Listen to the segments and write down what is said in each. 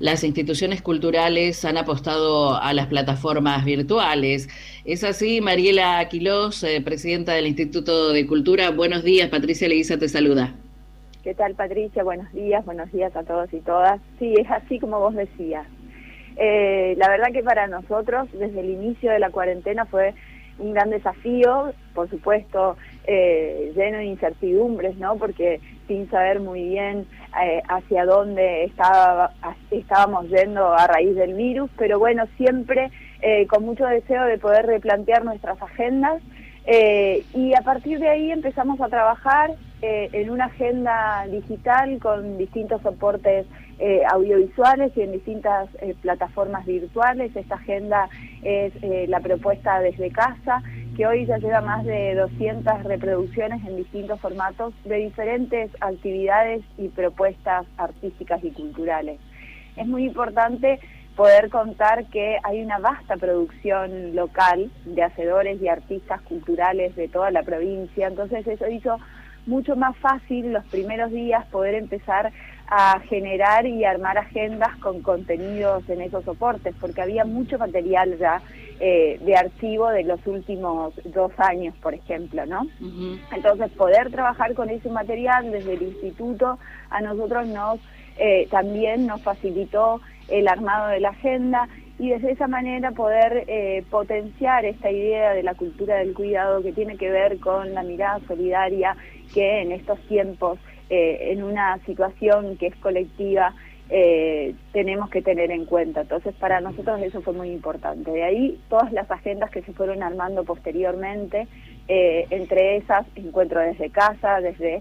las instituciones culturales han apostado a las plataformas virtuales. ¿Es así, Mariela Quilós, presidenta del Instituto de Cultura? Buenos días, Patricia Leguiza te saluda. ¿Qué tal, Patricia? Buenos días a todos y todas. Sí, es así como vos decías. La verdad que para nosotros, desde el inicio de la cuarentena, fue un gran desafío, por supuesto, lleno de incertidumbres, ¿no? Porque sin saber muy bien hacia dónde estábamos yendo a raíz del virus, pero bueno, siempre con mucho deseo de poder replantear nuestras agendas, y a partir de ahí empezamos a trabajar en una agenda digital con distintos soportes audiovisuales y en distintas plataformas virtuales. Esta agenda es la propuesta desde casa, que hoy ya lleva más de 200 reproducciones en distintos formatos de diferentes actividades y propuestas artísticas y culturales. Es muy importante poder contar que hay una vasta producción local de hacedores y artistas culturales de toda la provincia, entonces eso hizo mucho más fácil los primeros días poder empezar a generar y armar agendas con contenidos en esos soportes, porque había mucho material ya de archivo de los últimos 2 años, por ejemplo, ¿no? Entonces, poder trabajar con ese material desde el instituto a nosotros también nos facilitó el armado de la agenda, y desde esa manera poder potenciar esta idea de la cultura del cuidado, que tiene que ver con la mirada solidaria que en estos tiempos, en una situación que es colectiva, tenemos que tener en cuenta. Entonces, para nosotros eso fue muy importante. De ahí todas las agendas que se fueron armando posteriormente, entre esas Encuentro desde casa, desde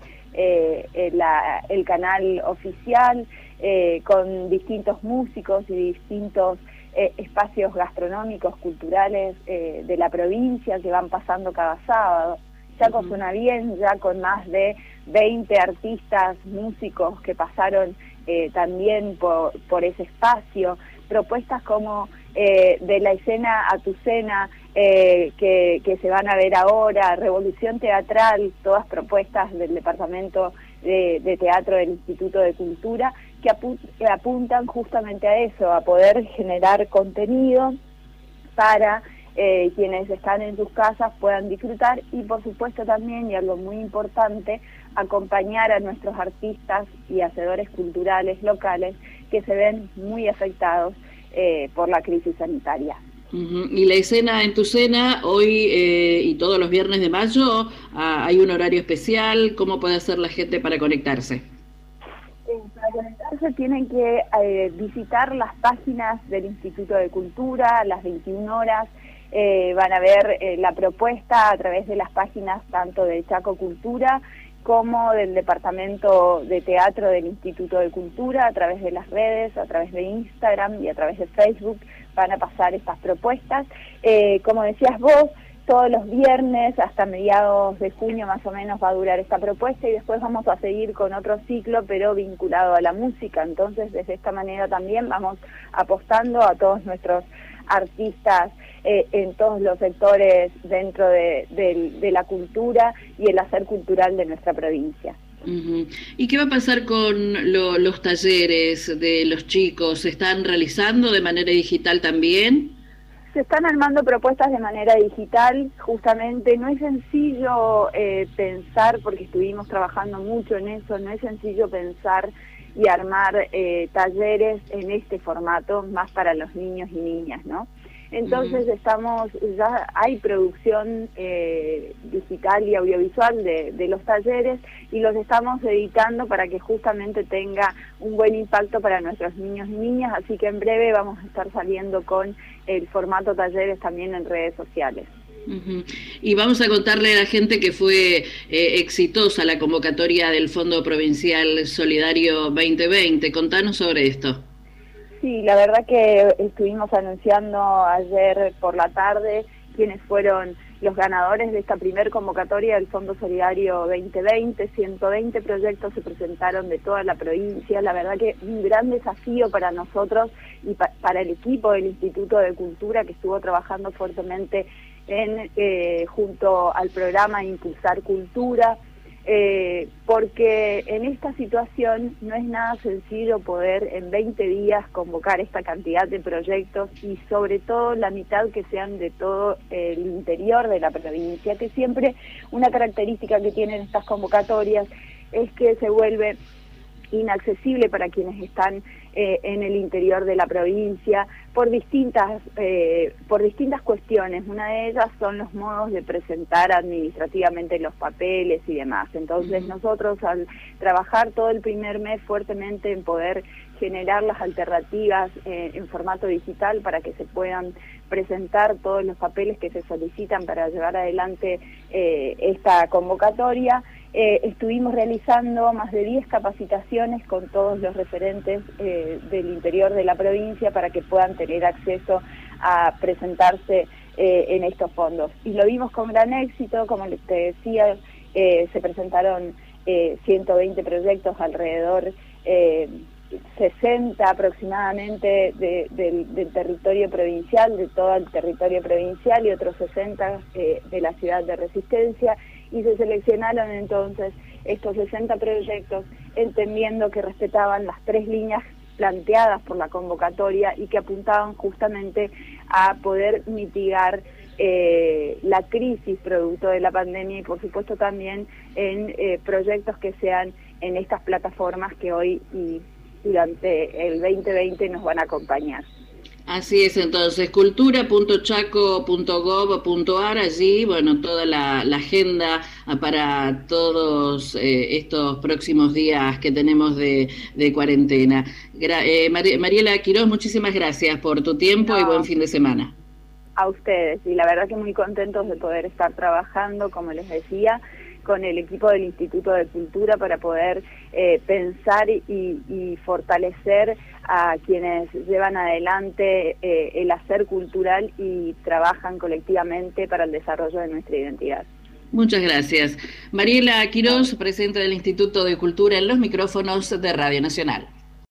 el canal oficial, con distintos músicos y distintos espacios gastronómicos, culturales de la provincia, que van pasando cada sábado. Chaco Suena Bien, ya con más de 20 artistas, músicos que pasaron también por ese espacio. Propuestas como de la escena a tu cena, que se van a ver ahora, Revolución Teatral, todas propuestas del Departamento de Teatro del Instituto de Cultura, que apuntan justamente a eso, a poder generar contenido para quienes están en sus casas puedan disfrutar, y por supuesto también, y algo muy importante, acompañar a nuestros artistas y hacedores culturales locales que se ven muy afectados por la crisis sanitaria. Y la escena en tu cena, hoy y todos los viernes de mayo, hay un horario especial. ¿Cómo puede hacer la gente para conectarse? Para conectarse tienen que visitar las páginas del Instituto de Cultura a las 21 horas. Van a ver la propuesta a través de las páginas tanto de Chaco Cultura como del Departamento de Teatro del Instituto de Cultura, a través de las redes, a través de Instagram y a través de Facebook van a pasar estas propuestas. Como decías vos, todos los viernes hasta mediados de junio más o menos va a durar esta propuesta, y después vamos a seguir con otro ciclo, pero vinculado a la música. Entonces, desde esta manera también vamos apostando a todos nuestros artistas en todos los sectores dentro de la cultura y el hacer cultural de nuestra provincia. ¿Y qué va a pasar con los talleres de los chicos? ¿Se están realizando de manera digital también? Se están armando propuestas de manera digital, justamente. No es sencillo pensar, porque estuvimos trabajando mucho en eso, no es sencillo pensar y armar talleres en este formato, más para los niños y niñas, ¿no? Entonces ya hay producción digital y audiovisual de los talleres, y los estamos editando para que justamente tenga un buen impacto para nuestros niños y niñas, así que en breve vamos a estar saliendo con el formato talleres también en redes sociales. Y vamos a contarle a la gente que fue exitosa la convocatoria del Fondo Provincial Solidario 2020. Contanos sobre esto. Sí, la verdad que estuvimos anunciando ayer por la tarde quiénes fueron los ganadores de esta primer convocatoria del Fondo Solidario 2020. 120 proyectos se presentaron de toda la provincia. La verdad que un gran desafío para nosotros y para el equipo del Instituto de Cultura, que estuvo trabajando fuertemente junto al programa Impulsar Cultura. porque en esta situación no es nada sencillo poder en 20 días convocar esta cantidad de proyectos y sobre todo la mitad que sean de todo el interior de la provincia, que siempre una característica que tienen estas convocatorias es que se vuelve inaccesible para quienes están en el interior de la provincia por distintas cuestiones. Una de ellas son los modos de presentar administrativamente los papeles y demás. Entonces nosotros, al trabajar todo el primer mes fuertemente en poder generar las alternativas en formato digital para que se puedan presentar todos los papeles que se solicitan para llevar adelante esta convocatoria, estuvimos realizando más de 10 capacitaciones con todos los referentes del interior de la provincia para que puedan tener acceso a presentarse en estos fondos. Y lo vimos con gran éxito, como te decía, se presentaron 120 proyectos, alrededor 60 aproximadamente del territorio provincial, de todo el territorio provincial, y otros 60 de la ciudad de Resistencia, y se seleccionaron entonces estos 60 proyectos entendiendo que respetaban las 3 líneas planteadas por la convocatoria y que apuntaban justamente a poder mitigar la crisis producto de la pandemia y por supuesto también en proyectos que sean en estas plataformas que hoy y durante el 2020 nos van a acompañar. Así es, entonces, cultura.chaco.gov.ar, allí, bueno, toda la agenda para todos estos próximos días que tenemos de cuarentena. Mariela Quiroz, muchísimas gracias por tu tiempo y buen fin de semana. A ustedes, y la verdad que muy contentos de poder estar trabajando, como les decía, con el equipo del Instituto de Cultura para poder pensar y fortalecer a quienes llevan adelante el hacer cultural y trabajan colectivamente para el desarrollo de nuestra identidad. Muchas gracias. Mariela Quiroz, presidenta del Instituto de Cultura, en los micrófonos de Radio Nacional.